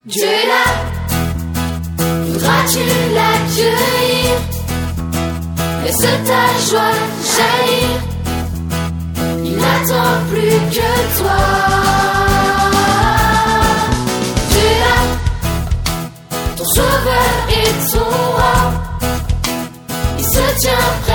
Dieu est là, voudras-tu l'accueillir? Laisse ta joie jaillir, il n'attend plus que toi. Dieu est là, ton sauveur et ton roi, il se tient prêt